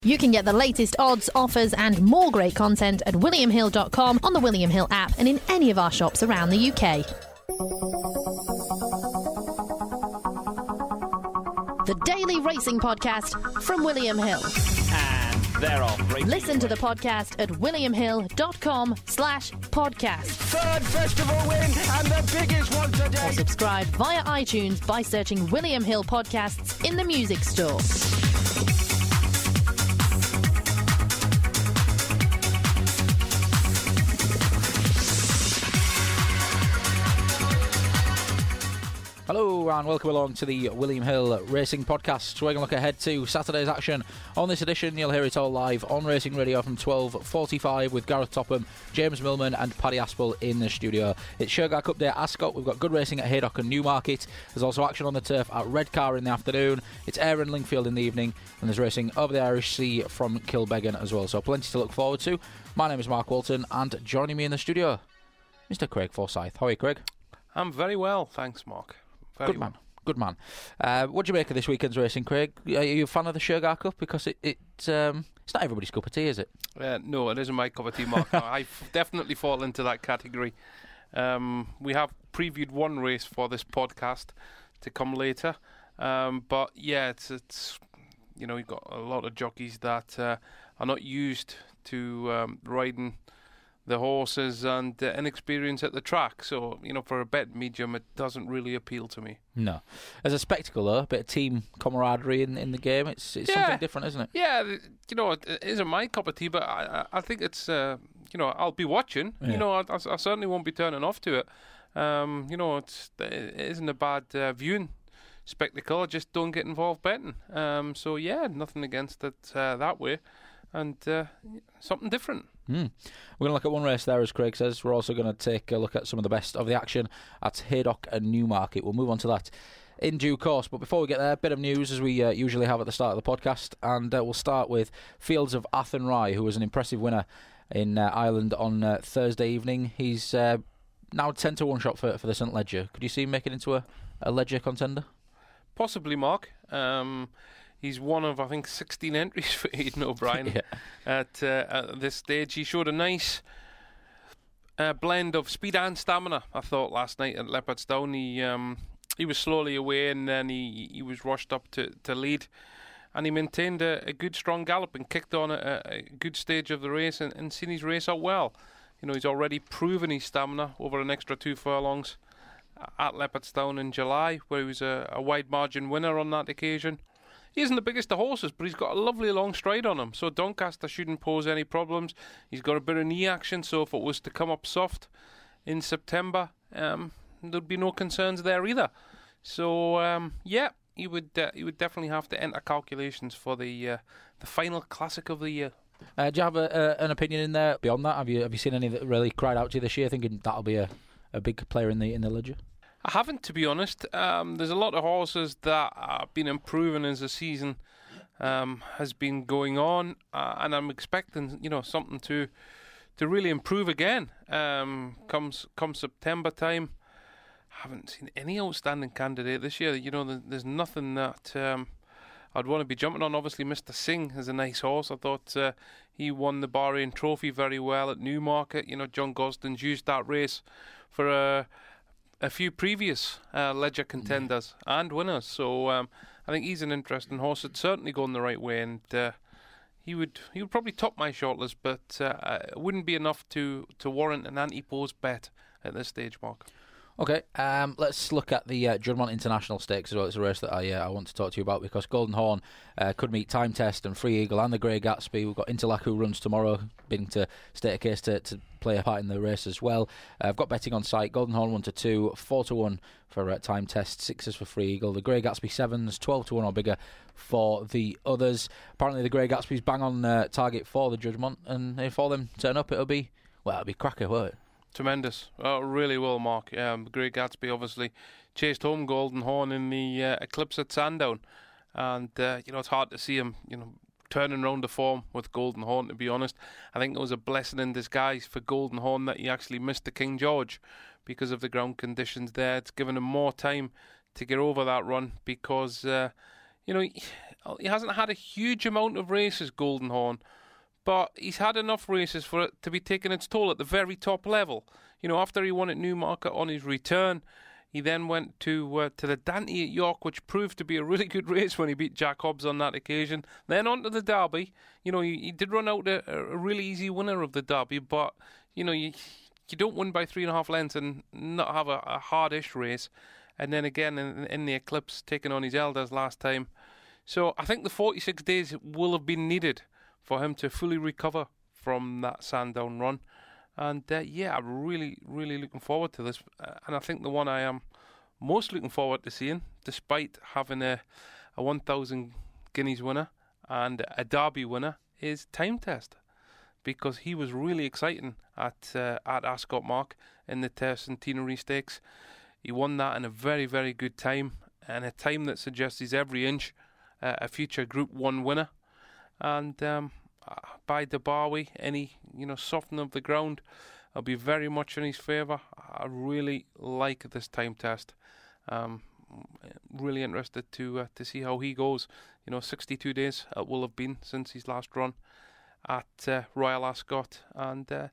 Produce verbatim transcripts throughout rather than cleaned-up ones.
You can get the latest odds, offers and more great content at william hill dot com, on the William Hill app and in any of our shops around the U K. The Daily Racing Podcast from William Hill. And they're off. Racing Listen to the podcast at william hill dot com slash podcast. Third festival win and the biggest one today. Or subscribe via iTunes by searching William Hill Podcasts in the music store. Hello and welcome along to the William Hill Racing Podcast. We're going to look ahead to Saturday's action. On this edition, you'll hear it all live on Racing Radio from twelve forty-five with Gareth Topham, James Millman and Paddy Aspel in the studio. It's Sugar Cup Day at Ascot. We've got good racing at Haydock and Newmarket. There's also action on the turf at Redcar in the afternoon. It's Ayr and Lingfield in the evening. And there's racing over the Irish Sea from Kilbeggan as well. So plenty to look forward to. My name is Mark Walton and joining me in the studio, Mister Craig Forsyth. How are you, Craig? I'm very well, thanks, Mark. Very Good man, good man. Uh, what do you make of this weekend's racing, Craig? Are you a fan of the Sugar Cup? Because it, it um, it's not everybody's cup of tea, is it? Uh, no, it isn't my cup of tea, Mark. I definitely fall into that category. Um, we have previewed one race for this podcast to come later, um, but yeah, it's it's you know, you've got a lot of jockeys that uh, are not used to um, riding the horses and uh, inexperience at the track. So, you know, for a bet medium, it doesn't really appeal to me. No. As a spectacle, though, a bit of team camaraderie in, in the game, it's it's yeah. something different, isn't it? Yeah, you know, it isn't my cup of tea, but I, I think it's, uh, you know, I'll be watching. Yeah. You know, I, I certainly won't be turning off to it. Um, you know, it's, it isn't a bad uh, viewing spectacle. I just don't get involved betting. Um, so, yeah, nothing against it uh, that way. And uh, something different. Mm. We're going to look at one race there, as Craig says. We're also going to take a look at some of the best of the action at Haydock and Newmarket. We'll move on to that in due course. But before we get there, a bit of news, as we uh, usually have at the start of the podcast. And uh, we'll start with Fields of Athenry, who was an impressive winner in uh, Ireland on uh, Thursday evening. He's uh, now ten to one shot for, for the St Leger. Could you see him making it into a, a Leger contender? Possibly, Mark. Um... He's one of, I think, sixteen entries for Aidan O'Brien yeah. at, uh, at this stage. He showed a nice uh, blend of speed and stamina, I thought, last night at Leopardstown. He um, he was slowly away and then he, he was rushed up to, to lead. And he maintained a, a good, strong gallop and kicked on a, a good stage of the race and, and seen his race out well. You know, he's already proven his stamina over an extra two furlongs at Leopardstown in July, where he was a, a wide margin winner on that occasion. He isn't the biggest of horses, but he's got a lovely long stride on him, so Doncaster shouldn't pose any problems. He's got a bit of knee action, so if it was to come up soft in September, um, there'd be no concerns there either. So, um, yeah, he would uh, he would definitely have to enter calculations for the uh, the final classic of the year. Uh, do you have a, a, an opinion in there beyond that? Have you have you seen any that really cried out to you this year, thinking that'll be a, a big player in the in the Leger? I haven't, to be honest. Um, there's a lot of horses that have been improving as the season um, has been going on, uh, and I'm expecting, you know, something to to really improve again. Um, comes come September time, I haven't seen any outstanding candidate this year. You know, there's nothing that um, I'd want to be jumping on. Obviously, Mister Singh is a nice horse. I thought uh, he won the Bahrain Trophy very well at Newmarket. You know, John Gosden's used that race for a. a few previous uh, Leger contenders yeah. and winners, so um, I think he's an interesting horse. It's certainly going the right way, and uh, he would he would probably top my shortlist, but uh, it wouldn't be enough to, to warrant an anti-pose bet at this stage, Mark. Okay, um, let's look at the uh, Juddmonte International Stakes as well. It's a race that I uh, I want to talk to you about because Golden Horn uh, could meet Time Test and Free Eagle and the Grey Gatsby. We've got Interlac who runs tomorrow, bidding to state a case to, to play a part in the race as well. Uh, I've got betting on site. Golden Horn one to two, four to one for uh, Time Test, sixes for Free Eagle. The Grey Gatsby sevens, twelve to one or bigger for the others. Apparently the Grey Gatsby's bang on uh, target for the Juddmonte, and if all them turn up, it'll be well, it'll be cracker, won't it? Tremendous. Oh, really well, Mark. Um, Grey Gatsby obviously chased home Golden Horn in the uh, Eclipse at Sandown. And, uh, you know, it's hard to see him, you know, turning around the form with Golden Horn, to be honest. I think it was a blessing in disguise for Golden Horn that he actually missed the King George because of the ground conditions there. It's given him more time to get over that run because, uh, you know, he, he hasn't had a huge amount of races, Golden Horn, but he's had enough races for it to be taking its toll at the very top level. You know, after he won at Newmarket on his return, he then went to uh, to the Dante at York, which proved to be a really good race when he beat Jack Hobbs on that occasion. Then on to the Derby. You know, he, he did run out a, a really easy winner of the Derby, but, you know, you, you don't win by three and a half lengths and not have a, a hardish race. And then again in, in the Eclipse, taking on his elders last time. So I think the forty-six days will have been needed for him to fully recover from that Sandown run. And uh, yeah, I'm really, really looking forward to this. Uh, and I think the one I am most looking forward to seeing, despite having a, a one thousand guineas winner and a Derby winner, is Time Test. Because he was really exciting at uh, at Ascot, Mark, in the Tercentenary Stakes. He won that in a very, very good time, and a time that suggests he's every inch uh, a future Group One winner. And um, by Derby, any you know softening of the ground, will be very much in his favour. I really like this Time Test. Um, really interested to uh, to see how he goes. You know, sixty-two days it will have been since his last run at uh, Royal Ascot, and uh,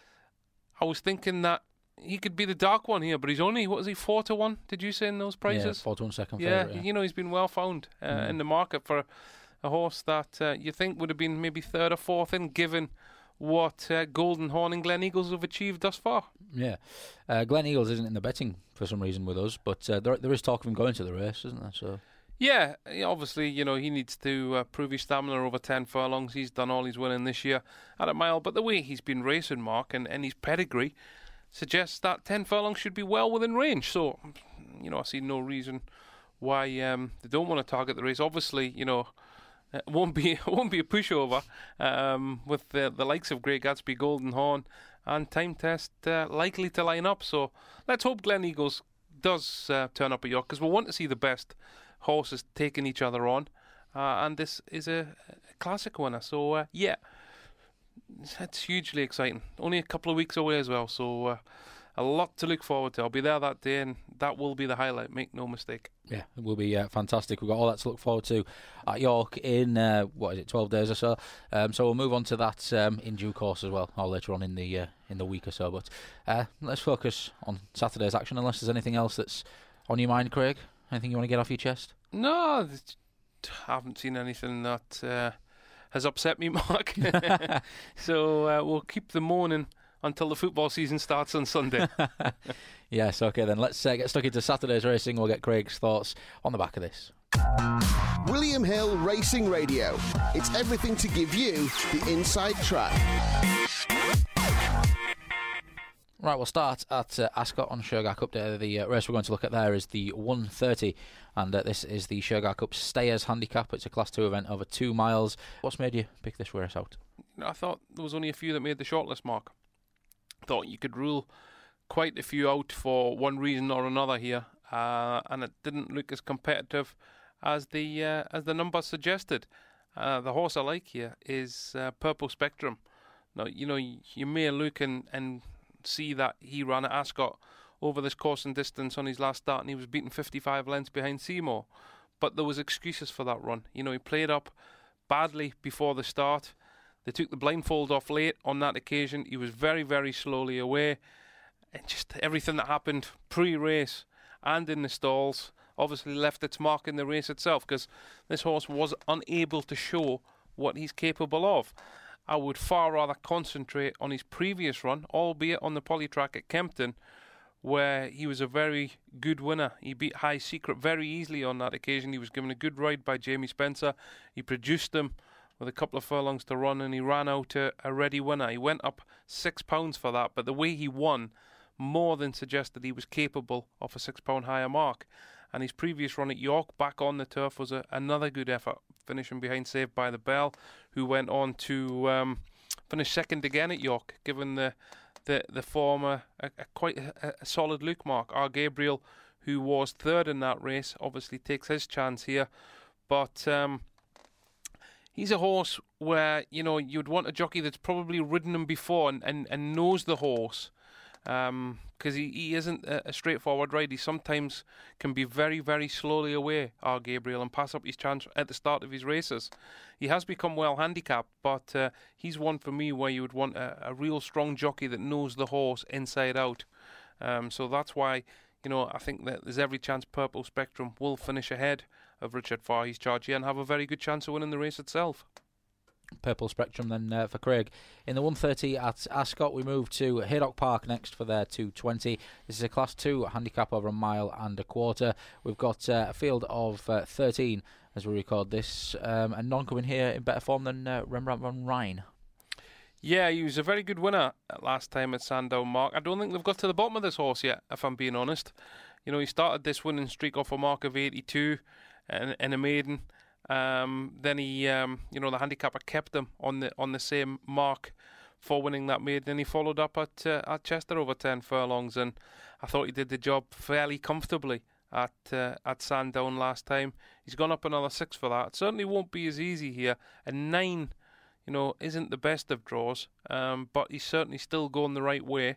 I was thinking that he could be the dark one here, but he's only, what was he, four to one? Did you say in those prices? Yeah, four to one second yeah, favourite. Yeah, you know, he's been well found uh, mm. in the market for a, a horse that uh, you think would have been maybe third or fourth in, given what uh, Golden Horn and Glen Eagles have achieved thus far. Yeah, uh, Glen Eagles isn't in the betting for some reason with us, but uh, there there is talk of him going to the race, isn't there? So. Yeah, obviously, you know, he needs to uh, prove his stamina over ten furlongs. He's done all he's winning this year at a mile, but the way he's been racing, Mark, and, and his pedigree suggests that ten furlongs should be well within range. So, you know, I see no reason why um, they don't want to target the race. Obviously, you know, it won't be it won't be a pushover um, with the, the likes of Great Gatsby, Golden Horn, and Time Test uh, likely to line up. So let's hope Glen Eagles does uh, turn up at York, because we want to see the best horses taking each other on, uh, and this is a, a classic winner. So uh, yeah, it's hugely exciting. Only a couple of weeks away as well, so uh, a lot to look forward to. I'll be there that day, and that will be the highlight, make no mistake. Yeah, it will be uh, fantastic. We've got all that to look forward to at York in uh, what is it, twelve days or so. Um, so we'll move on to that um, in due course as well, or later on in the uh, in the week or so. But uh, let's focus on Saturday's action, unless there's anything else that's on your mind, Craig. Anything you want to get off your chest? No, I haven't seen anything that uh, has upset me, Mark. So uh, we'll keep the moaning until the football season starts on Sunday. Yes, okay then. Let's uh, get stuck into Saturday's racing. We'll get Craig's thoughts on the back of this. William Hill Racing Radio. It's everything to give you the inside track. Right, we'll start at uh, Ascot on Sugar Cup Day. The uh, race we're going to look at there is the one thirty, and uh, this is the Sugar Cup Stayers Handicap. It's a Class two event over two miles. What's made you pick this race out? I thought there was only a few that made the shortlist, Mark. Thought you could rule quite a few out for one reason or another here, uh, and it didn't look as competitive as the uh, as the numbers suggested. Uh, the horse I like here is uh, Purple Spectrum. Now, you know, you, you may look and, and see that he ran at Ascot over this course and distance on his last start, and he was beaten fifty-five lengths behind Seymour. But there was excuses for that run. You know, he played up badly before the start. They took the blindfold off late on that occasion. He was very, very slowly away. And just everything that happened pre-race and in the stalls obviously left its mark in the race itself, because this horse was unable to show what he's capable of. I would far rather concentrate on his previous run, albeit on the polytrack at Kempton, where he was a very good winner. He beat High Secret very easily on that occasion. He was given a good ride by Jamie Spencer. He produced him with a couple of furlongs to run, and he ran out a, a ready winner. He went up six pounds for that, but the way he won more than suggested he was capable of a six pound higher mark. And his previous run at York, back on the turf, was a, another good effort, finishing behind Saved by the Bell, who went on to um, finish second again at York, given the the, the former a, a quite a, a solid look, Mark. R. Gabriel, who was third in that race, obviously takes his chance here. But um, he's a horse where, you know, you'd want a jockey that's probably ridden him before and, and, and knows the horse. Um, because he, he isn't a, a straightforward ride. He sometimes can be very, very slowly away, our Gabriel, and pass up his chance at the start of his races. He has become well handicapped, but uh, he's one for me where you would want a, a real strong jockey that knows the horse inside out. Um, so that's why, you know, I think that there's every chance Purple Spectrum will finish ahead of Richard Fahey's charge here and have a very good chance of winning the race itself. Purple Spectrum then uh, for Craig. In the one thirty at Ascot, we move to Haydock Park next for their two twenty. This is a Class two handicap over a mile and a quarter. We've got uh, a field of uh, thirteen as we record this, um, and none coming here in better form than uh, Rembrandt van Rijn. Yeah, he was a very good winner last time at Sandown, Mark. I don't think they've got to the bottom of this horse yet, if I'm being honest. You know, he started this winning streak off a mark of eighty-two and, and a maiden. Um, then he, um, you know, the handicapper kept him on the on the same mark for winning that maiden, and he followed up at uh, at Chester over ten furlongs, and I thought he did the job fairly comfortably at uh, at Sandown last time. He's gone up another six for that. It certainly won't be as easy here. And nine, you know, isn't the best of draws, um, but he's certainly still going the right way.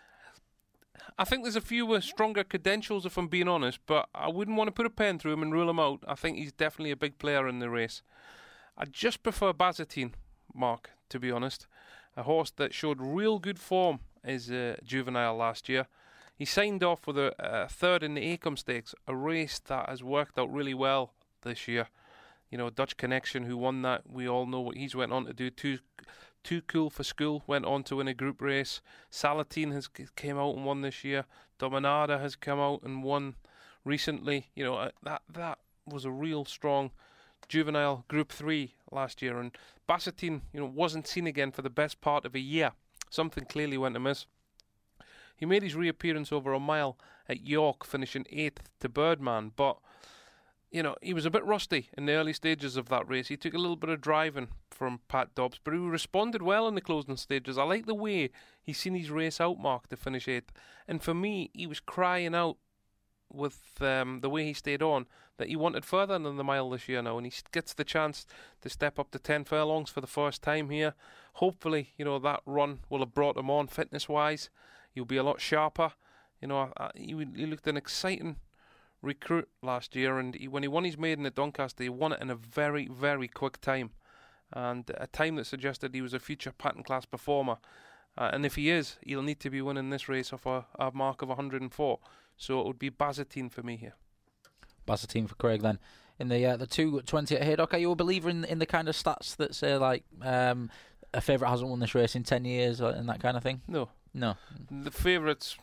I think there's a few uh, stronger credentials, if I'm being honest, but I wouldn't want to put a pen through him and rule him out. I think he's definitely a big player in the race. I just prefer Bazatine, Mark, to be honest. A horse that showed real good form as a juvenile last year. He signed off with a, a third in the Acom Stakes, a race that has worked out really well this year. You know, Dutch Connection, who won that, we all know what he's went on to do. Too, too Cool for School went on to win a group race. Salatine has came out and won this year. Dominada has come out and won recently. You know, uh, that that was a real strong juvenile Group three last year. And Bazatine, you know, wasn't seen again for the best part of a year. Something clearly went amiss. He made his reappearance over a mile at York, finishing eighth to Birdman, but you know, he was a bit rusty in the early stages of that race. He took a little bit of driving from Pat Dobbs, but he responded well in the closing stages. I like the way he's seen his race out, Mark, to finish eighth. And for me, he was crying out with um, the way he stayed on that he wanted further than the mile this year now, and he gets the chance to step up to ten furlongs for the first time here. Hopefully, you know, that run will have brought him on fitness-wise. He'll be a lot sharper. You know, he, he looked an exciting recruit last year, and he, when he won his maiden at Doncaster, he won it in a very, very quick time, and a time that suggested he was a future pattern class performer. Uh, and if he is, he'll need to be winning this race off a, a mark of one hundred and four. So it would be Bazatine for me here. Bazatine for Craig then. In the uh, the two twenty at Haydock, are you a believer in in the kind of stats that say like um, a favourite hasn't won this race in ten years or, and that kind of thing? No. No. The favourites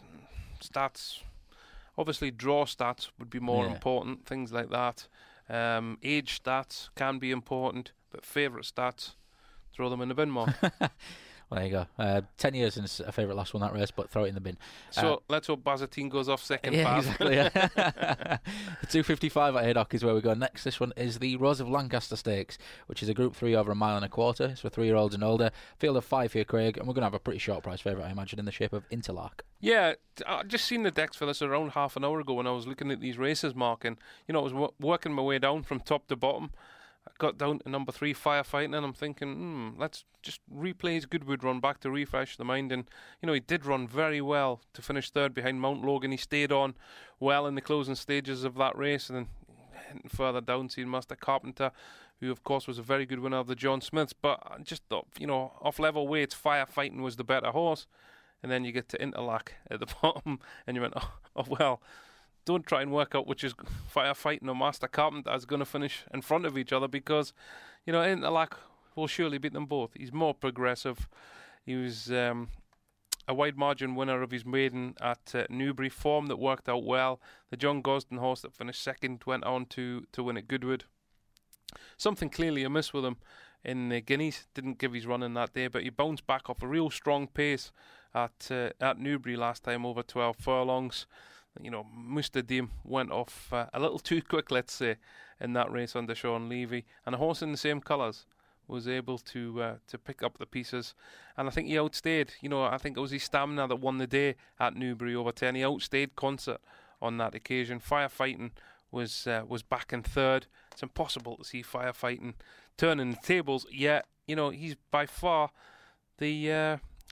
stats, obviously draw stats would be more yeah. important, things like that. Um, age stats can be important, but favourite stats, throw them in the bin, more. Well, there you go. Uh, ten years since a favourite last won that race, but throw it in the bin. So uh, let's hope Bazatine goes off second. Yeah, pass. exactly. Yeah. The two fifty-five at Haydock is where we go next. This one is the Rose of Lancaster Stakes, which is a Group three over a mile and a quarter. It's for three-year-olds and older. Field of five here, Craig, and we're going to have a pretty short price favourite, I imagine, in the shape of Interlark. Yeah, I just seen the decks for this around half an hour ago when I was looking at these races, Mark, and you know I was w- working my way down from top to bottom. I got down to number three, Firefighting, and I'm thinking, hmm, let's just replay his Goodwood run back to refresh the mind. And, you know, he did run very well to finish third behind Mount Logan. He stayed on well in the closing stages of that race. And then further down, seen Master Carpenter, who, of course, was a very good winner of the John Smiths. But I just thought, you know, off level weights, Firefighting was the better horse. And then you get to Interlac at the bottom, and you went, oh, oh well. Don't try and work out which is Firefighting or Master Carpenter is going to finish in front of each other, because, you know, Interlac will surely beat them both. He's more progressive. He was um, a wide margin winner of his maiden at uh, Newbury, form that worked out well. The John Gosden horse that finished second went on to, to win at Goodwood. Something clearly amiss with him in the Guineas. Didn't give his run in that day, but he bounced back off a real strong pace at uh, at Newbury last time over twelve furlongs. You know, Mustadim went off uh, a little too quick, let's say, in that race under Sean Levy, and a horse in the same colours was able to uh, to pick up the pieces, and I think he outstayed. You know, I think it was his stamina that won the day at Newbury over ten. He outstayed Concert on that occasion. Firefighting was uh, was back in third. It's impossible to see Firefighting turning the tables. Yet, you know, he's by far the uh,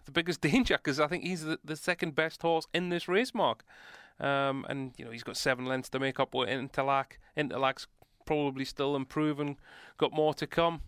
the biggest danger, because I think he's the, the second best horse in this race, Mark. Um, and, you know, he's got seven lengths to make up with Interlac. Interlac's probably still improving, got more to come.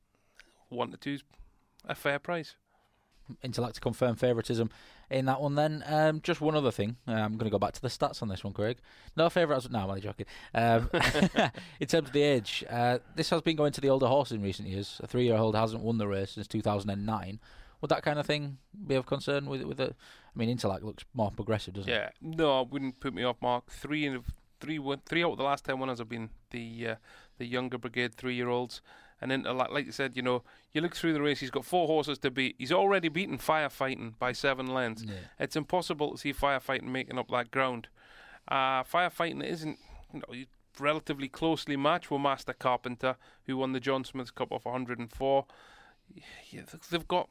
One to two's a fair price. Interlac to confirm favouritism in that one then. Um, just one other thing. Uh, I'm going to go back to the stats on this one, Craig. No favourite. No, I'm only joking. Um, in terms of the age, uh, this has been going to the older horses in recent years. A three-year-old hasn't won the race since two thousand nine. Would that kind of thing be of concern with with it? I mean, Interlac looks more progressive, doesn't yeah. it? Yeah. No, it wouldn't put me off, Mark. Three of three, three out of the last ten winners have been the uh, the younger brigade three-year-olds. And then, like you said, you know, you look through the race, he's got four horses to beat. He's already beaten Firefighting by seven lengths. Yeah. It's impossible to see Firefighting making up that ground. Uh, Firefighting isn't, you know, relatively closely matched with Master Carpenter, who won the John Smith's Cup off one hundred and four. Yeah, they've got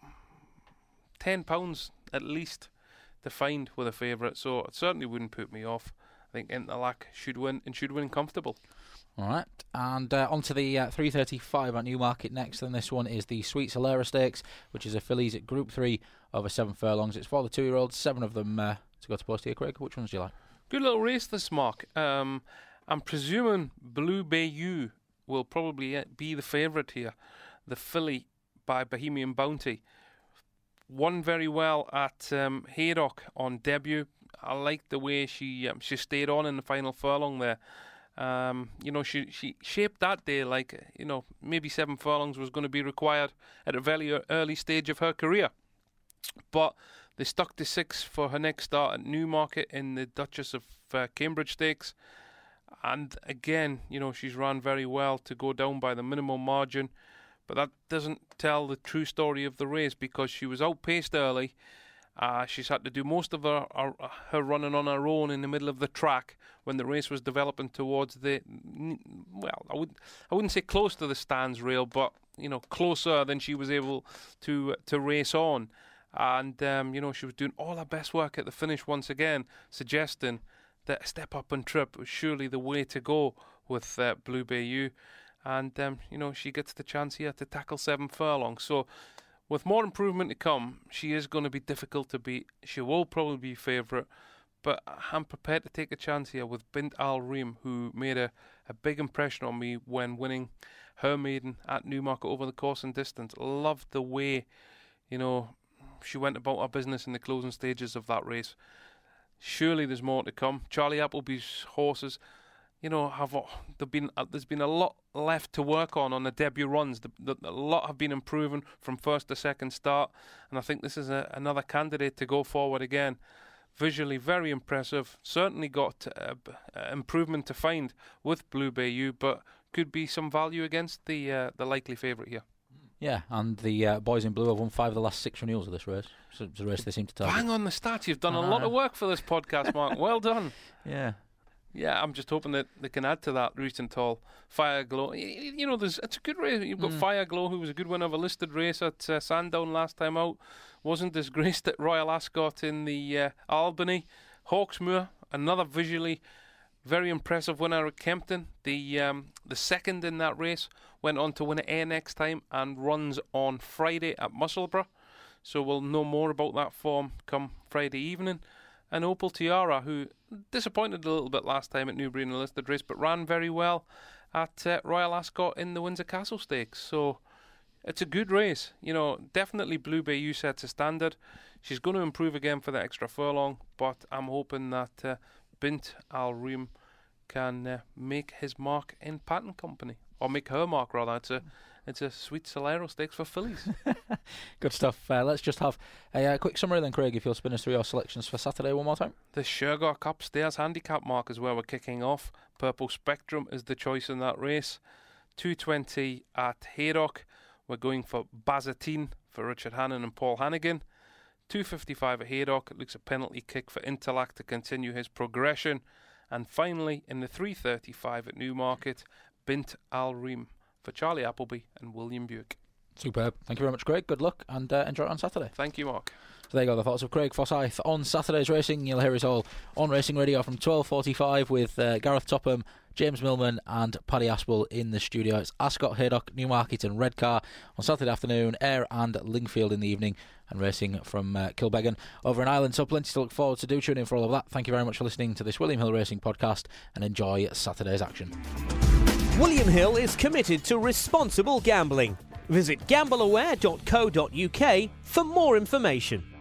ten pounds at least to find with a favourite, so it certainly wouldn't put me off. I think Interlac should win, and should win comfortable. All right, and uh, on to the uh, three thirty-five at Newmarket next. And this one is the Sweet Solera Stakes, which is a fillies at Group three over seven furlongs. It's for the two-year-olds, seven of them uh, to go to post here. Craig, which ones do you like? Good little race this, Mark. Um, I'm presuming Blue Bayou will probably be the favourite here. The filly by Bohemian Bounty won very well at um, Haydock on debut. I liked the way she um, she stayed on in the final furlong there. Um, you know, she she shaped that day like, you know, maybe seven furlongs was going to be required at a very early stage of her career. But they stuck to six for her next start at Newmarket in the Duchess of uh, Cambridge Stakes. And again, you know, she's run very well to go down by the minimum margin. But that doesn't tell the true story of the race, because she was outpaced early. Uh, she's had to do most of her, her her running on her own in the middle of the track when the race was developing towards the, well, I wouldn't I wouldn't say close to the stands rail, but, you know, closer than she was able to to race on. And um, you know, she was doing all her best work at the finish once again, suggesting that a step up and trip was surely the way to go with uh, Blue Bayou. And um, you know, she gets the chance here to tackle seven furlongs. So, with more improvement to come, she is going to be difficult to beat. She will probably be favourite, but I'm prepared to take a chance here with Bint Al Reem, who made a, a big impression on me when winning her maiden at Newmarket over the course and distance. Loved the way, you know, she went about her business in the closing stages of that race. Surely there's more to come. Charlie Appleby's horses, you know, have there been uh, there's been a lot left to work on on the debut runs. The, the, a lot have been improving from first to second start, and I think this is a, another candidate to go forward again. Visually very impressive. Certainly got uh, uh, improvement to find with Blue Bayou, but could be some value against the uh, the likely favourite here. Yeah, and the uh, boys in blue have won five of the last six renewals of this race. So it's a race they seem to target. Bang on the stats. You've done uh, a lot of work for this podcast, Mark. Well done. Yeah. Yeah, I'm just hoping that they can add to that recent haul. Fireglow, you know, there's it's a good race. You've got mm. Fireglow, who was a good winner of a listed race at uh, Sandown last time out. Wasn't disgraced at Royal Ascot in the uh, Albany. Hawksmoor, another visually very impressive winner at Kempton. The um, the second in that race went on to win it air next time and runs on Friday at Musselburgh. So we'll know more about that form come Friday evening. And Opal Tiara, who disappointed a little bit last time at Newbury in the listed race, but ran very well at uh, Royal Ascot in the Windsor Castle Stakes. So it's a good race. You know, definitely Blue Bayou sets a standard. She's going to improve again for the extra furlong, but I'm hoping that uh, Bint Al Reem can uh, make his mark in Patton Company. Or make her mark, rather. It's a, it's a Sweet Solera Stakes for fillies. Good stuff. Uh, let's just have a uh, quick summary then, Craig, if you'll spin us through your selections for Saturday one more time. The Shergar Cup Stairs Handicap mark is where we're kicking off. Purple Spectrum is the choice in that race. two twenty at Haydock. We're going for Bazatine for Richard Hannon and Paul Hannigan. two fifty-five at Haydock. It looks a penalty kick for Interlac to continue his progression. And finally, in the three thirty-five at Newmarket, Bint Al Reem for Charlie Appleby and William Buick. Superb. Thank you very much, Craig. Good luck and uh, enjoy it on Saturday. Thank you, Mark. So there you go, the thoughts of Craig Forsyth on Saturday's racing. You'll hear it all on Racing Radio from twelve forty-five with uh, Gareth Topham, James Millman and Paddy Aspel in the studio. It's Ascot, Haydock, Newmarket and Redcar on Saturday afternoon, Ayr and Lingfield in the evening, and racing from uh, Kilbeggan over in Ireland. So plenty to look forward to. Do tune in for all of that. Thank you very much for listening to this William Hill Racing podcast and enjoy Saturday's action. William Hill is committed to responsible gambling. Visit gamble aware dot co dot uk for more information.